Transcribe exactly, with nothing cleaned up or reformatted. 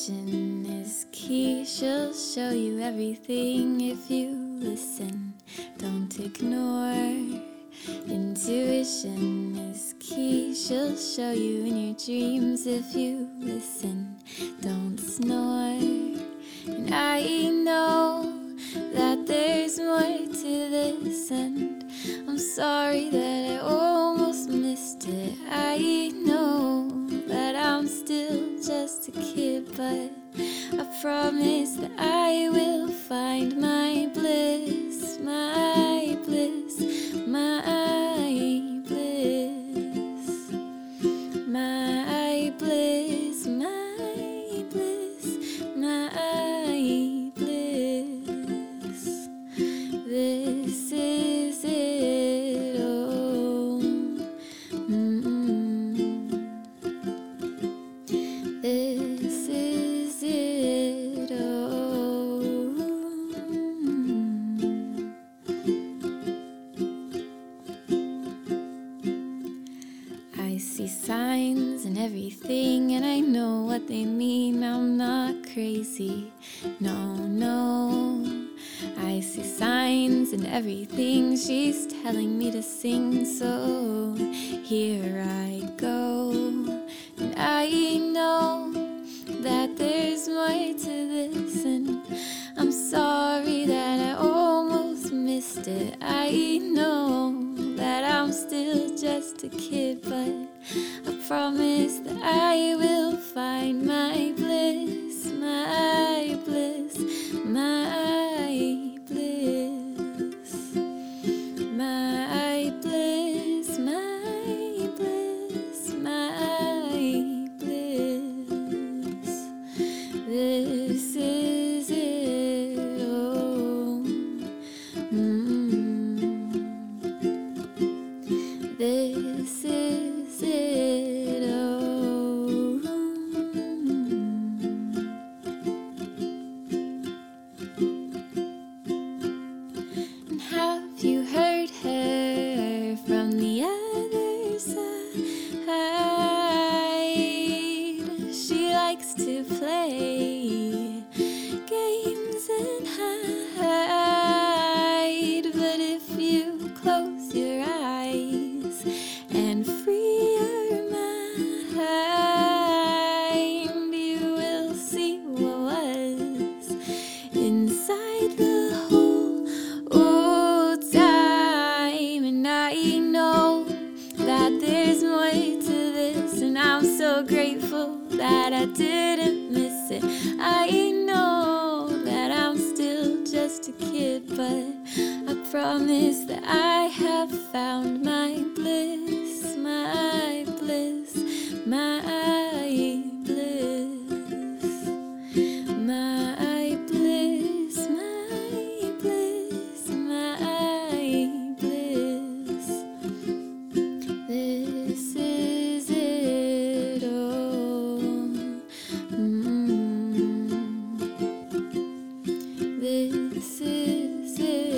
Intuition is key, she'll show you everything if you listen, don't ignore. Intuition is key, she'll show you in your dreams if you listen, don't snore. And I know that there's more to this, and I'm sorry that I almost missed it. I know that I'm still just a kid, but I promise that I will find my bliss, my bliss, my bliss, my bliss, my bliss, my bliss. This is it, oh. Mm-mm. This is it, oh. I see signs and everything, and I know what they mean. I'm not crazy, no, no. I see signs and everything, she's telling me to sing, so here I go. And I know that there's more to this, and I'm sorry that I almost missed it. I know that I'm still just a kid, but I promise that I will find my bliss, my bliss, my bliss, my bliss, my bliss, my bliss. This is it, oh. Mm-mm. This is it, oh. And have you heard her from the other side? She likes to play games and hide, but if you close your eyes and free your mind, you will see what was inside the whole old time. And I know that there's more to this, and I'm so grateful that I didn't miss it. I know that I'm still just a kid, but I promise that I have found my bliss, my bliss, my bliss, my bliss, my bliss, my bliss. This is it, oh. Mm-mm. This is it.